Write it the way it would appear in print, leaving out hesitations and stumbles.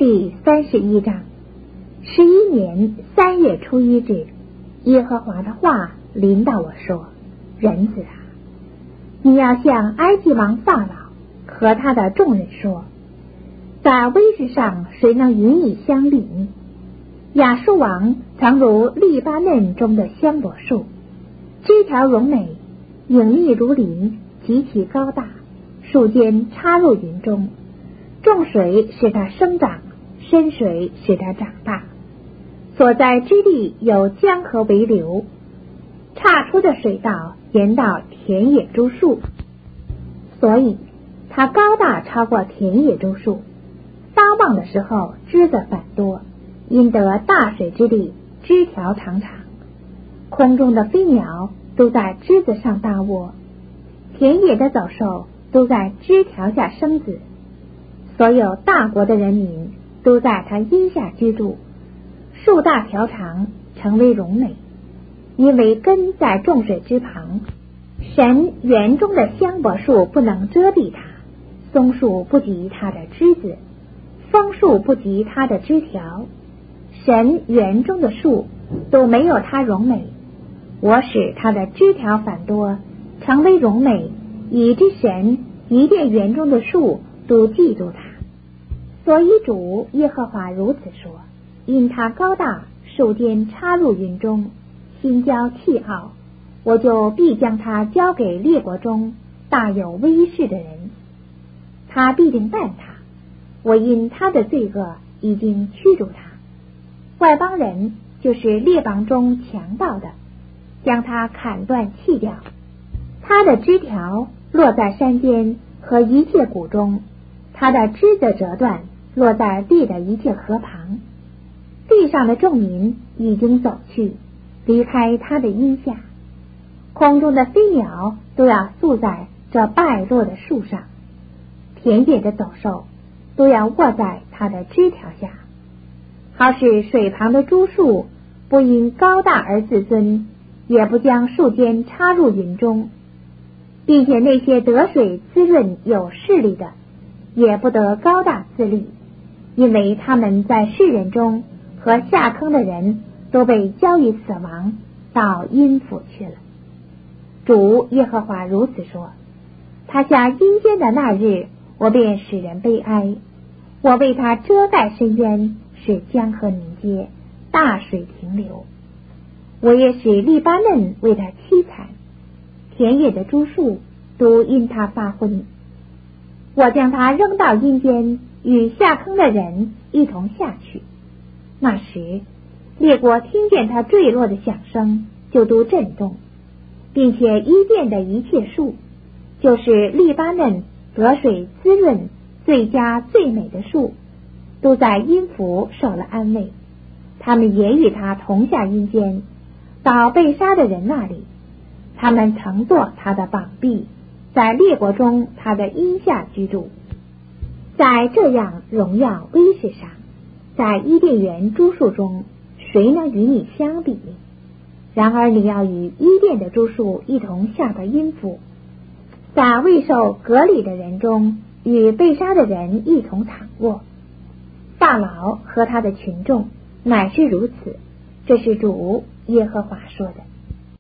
第31章。11年3月初1日，耶和华的话临到我说：人子啊，你要向埃及王法老和他的众人说，在威势上谁能与你相比呢？亚述王常如利巴嫩中的香柏树，枝条荣美，隐密如林，极其高大，树尖插入云中，众水使它生长，深水使它长大，所在之地有江河为流，岔出的水道沿到田野诸树，所以它高大超过田野诸树。发旺的时候枝子繁多，因得大水之地，枝条长长，空中的飞鸟都在枝子上搭窝，田野的走兽都在枝条下生子，所有大国的人民都在它荫下居住。树大条长，成为荣美，因为根在众水之旁。神园中的香柏树不能遮蔽它，松树不及它的枝子，枫树不及它的枝条，神园中的树都没有它荣美。我使它的枝条繁多，成为荣美，以致神伊甸园中的树都嫉妒它。所以主耶和华如此说：因它高大，树尖插入云中，心骄气傲，我就必将它交给列国中大有威势的人，他必定办他。我因他的罪恶已经驱逐他。外邦人就是列邦中强盗的，将他砍断弃掉，他的枝条落在山间和一切谷中，他的枝子折断，落在地的一切河旁。地上的众民已经走去，离开他的荫下，空中的飞鸟都要宿在这败落的树上，田野的走兽都要卧在他的枝条下，好使水旁的诸树不因高大而自尊，也不将树尖插入云中，并且那些得水滋润有势力的也不得高大自立，因为他们在世人中和下坑的人都被交于死亡，到阴府去了。主耶和华如此说：他下阴间的那日，我便使人悲哀，我为他遮盖深渊，使江河凝结，大水停留。我也使利巴嫩为他凄惨，田野的诸树都因他发昏。我将他扔到阴间，与下坑的人一同下去。那时列国听见他坠落的响声，就都震动，并且伊甸的一切树，就是利巴嫩得水滋润最佳最美的树，都在阴府受了安慰。他们也与他同下阴间，到被杀的人那里。他们曾作他的膀臂，在列国中他的荫下居住。在这样荣耀威势上，在伊甸园诸树中，谁能与你相比？然而你要与伊甸的诸树一同下到阴府，在未受隔离的人中，与被杀的人一同躺卧。法老和他的群众乃是如此，这是主耶和华说的。